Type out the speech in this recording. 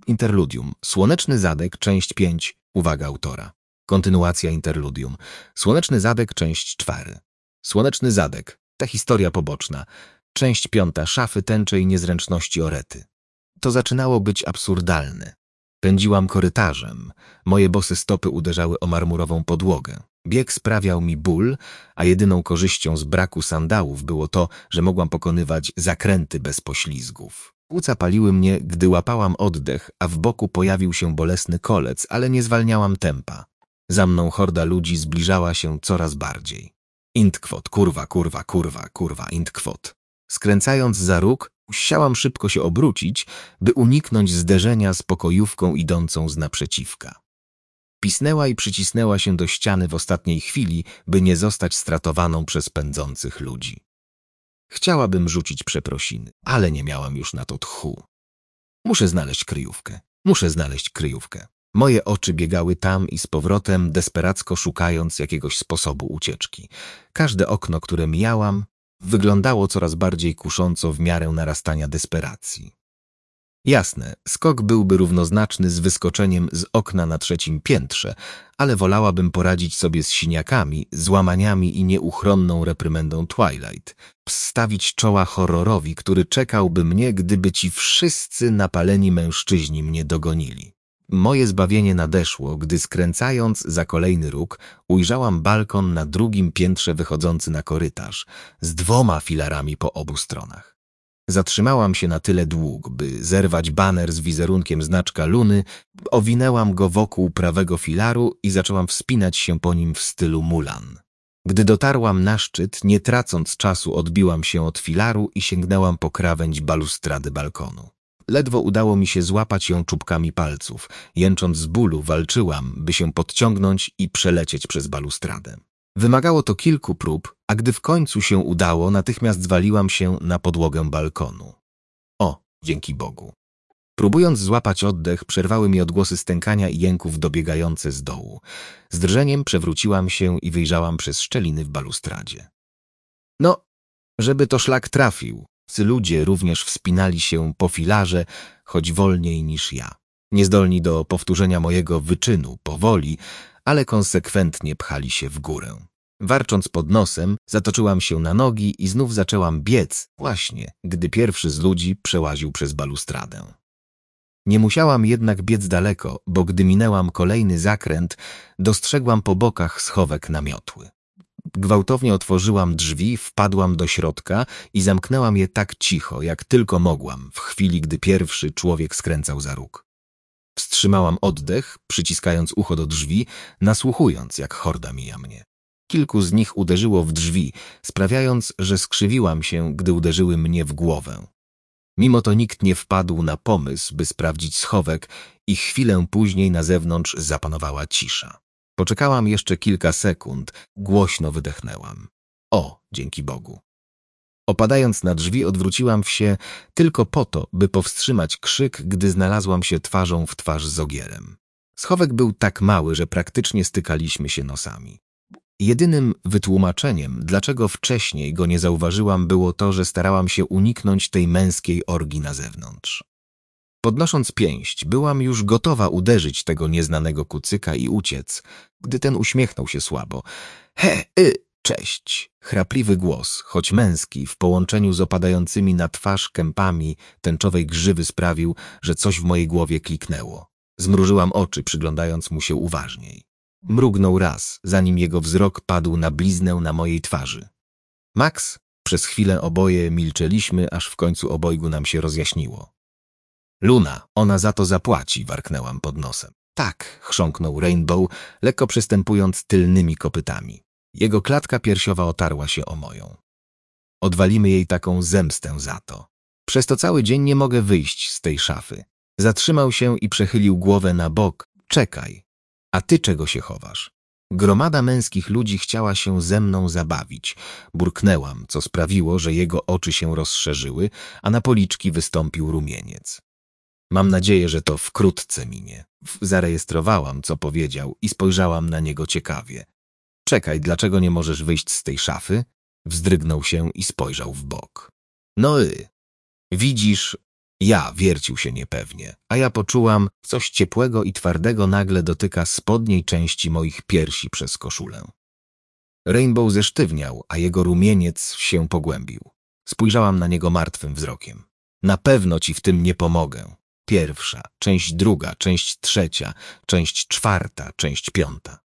Interludium. Słoneczny Zadek, część 5. Uwaga autora. Kontynuacja interludium. Słoneczny Zadek, część 4. Słoneczny Zadek. Ta historia poboczna. Część 5. Szafy, tęcze i niezręczności Orety. To zaczynało być absurdalne. Pędziłam korytarzem. Moje bose stopy uderzały o marmurową podłogę. Bieg sprawiał mi ból, a jedyną korzyścią z braku sandałów było to, że mogłam pokonywać zakręty bez poślizgów. Płuca paliły mnie, gdy łapałam oddech, a w boku pojawił się bolesny kolec, ale nie zwalniałam tempa. Za mną horda ludzi zbliżała się coraz bardziej. Intkwot, kurwa, kurwa, kurwa, kurwa, intkwot. Skręcając za róg, musiałam szybko się obrócić, by uniknąć zderzenia z pokojówką idącą z naprzeciwka. Pisnęła i przycisnęła się do ściany w ostatniej chwili, by nie zostać stratowaną przez pędzących ludzi. Chciałabym rzucić przeprosiny, ale nie miałam już na to tchu. Muszę znaleźć kryjówkę. Muszę znaleźć kryjówkę. Moje oczy biegały tam i z powrotem, desperacko szukając jakiegoś sposobu ucieczki. Każde okno, które mijałam, wyglądało coraz bardziej kusząco w miarę narastania desperacji. Jasne, skok byłby równoznaczny z wyskoczeniem z okna na 3. piętrze, ale wolałabym poradzić sobie z siniakami, złamaniami i nieuchronną reprymendą Twilight, stawić czoła horrorowi, który czekałby mnie, gdyby ci wszyscy napaleni mężczyźni mnie dogonili. Moje zbawienie nadeszło, gdy skręcając za kolejny róg ujrzałam balkon na 2. piętrze wychodzący na korytarz, z 2 filarami po obu stronach. Zatrzymałam się na tyle dług, by zerwać baner z wizerunkiem znaczka Luny, owinęłam go wokół prawego filaru i zaczęłam wspinać się po nim w stylu Mulan. Gdy dotarłam na szczyt, nie tracąc czasu, odbiłam się od filaru i sięgnęłam po krawędź balustrady balkonu. Ledwo udało mi się złapać ją czubkami palców. Jęcząc z bólu, walczyłam, by się podciągnąć i przelecieć przez balustradę. Wymagało to kilku prób, a gdy w końcu się udało, natychmiast zwaliłam się na podłogę balkonu. O, dzięki Bogu. Próbując złapać oddech, przerwały mi odgłosy stękania i jęków dobiegające z dołu. Z drżeniem przewróciłam się i wyjrzałam przez szczeliny w balustradzie. No, żeby to szlak trafił. Ludzie również wspinali się po filarze, choć wolniej niż ja. Niezdolni do powtórzenia mojego wyczynu, powoli, ale konsekwentnie pchali się w górę. Warcząc pod nosem, zatoczyłam się na nogi i znów zaczęłam biec, właśnie gdy pierwszy z ludzi przełaził przez balustradę. Nie musiałam jednak biec daleko, bo gdy minęłam kolejny zakręt, dostrzegłam po bokach schowek na miotły. Gwałtownie otworzyłam drzwi, wpadłam do środka i zamknęłam je tak cicho, jak tylko mogłam, w chwili, gdy pierwszy człowiek skręcał za róg. Wstrzymałam oddech, przyciskając ucho do drzwi, nasłuchując, jak horda mija mnie. Kilku z nich uderzyło w drzwi, sprawiając, że skrzywiłam się, gdy uderzyły mnie w głowę. Mimo to nikt nie wpadł na pomysł, by sprawdzić schowek i chwilę później na zewnątrz zapanowała cisza. Poczekałam jeszcze kilka sekund, głośno wydechnęłam. O, dzięki Bogu. Opadając na drzwi, odwróciłam się tylko po to, by powstrzymać krzyk, gdy znalazłam się twarzą w twarz z Ogierem. Schowek był tak mały, że praktycznie stykaliśmy się nosami. Jedynym wytłumaczeniem, dlaczego wcześniej go nie zauważyłam, było to, że starałam się uniknąć tej męskiej orgii na zewnątrz. Podnosząc pięść, byłam już gotowa uderzyć tego nieznanego kucyka i uciec, gdy ten uśmiechnął się słabo. Cześć. Chrapliwy głos, choć męski, w połączeniu z opadającymi na twarz kępami tęczowej grzywy sprawił, że coś w mojej głowie kliknęło. Zmrużyłam oczy, przyglądając mu się uważniej. Mrugnął raz, zanim jego wzrok padł na bliznę na mojej twarzy. Max? Przez chwilę oboje milczeliśmy, aż w końcu obojgu nam się rozjaśniło. Luna, ona za to zapłaci, warknęłam pod nosem. Tak, chrząknął Rainbow, lekko przystępując tylnymi kopytami. Jego klatka piersiowa otarła się o moją. Odwalimy jej taką zemstę za to. Przez to cały dzień nie mogę wyjść z tej szafy. Zatrzymał się i przechylił głowę na bok. Czekaj. A ty czego się chowasz? Gromada męskich ludzi chciała się ze mną zabawić. Burknęłam, co sprawiło, że jego oczy się rozszerzyły, a na policzki wystąpił rumieniec. Mam nadzieję, że to wkrótce minie. Zarejestrowałam, co powiedział i spojrzałam na niego ciekawie. Czekaj, dlaczego nie możesz wyjść z tej szafy? Wzdrygnął się i spojrzał w bok. No widzisz, Ja wiercił się niepewnie, a ja poczułam, coś ciepłego i twardego nagle dotyka spodniej części moich piersi przez koszulę. Rainbow zesztywniał, a jego rumieniec się pogłębił. Spojrzałam na niego martwym wzrokiem. Na pewno ci w tym nie pomogę. Pierwsza, część druga, część trzecia, część czwarta, część piąta.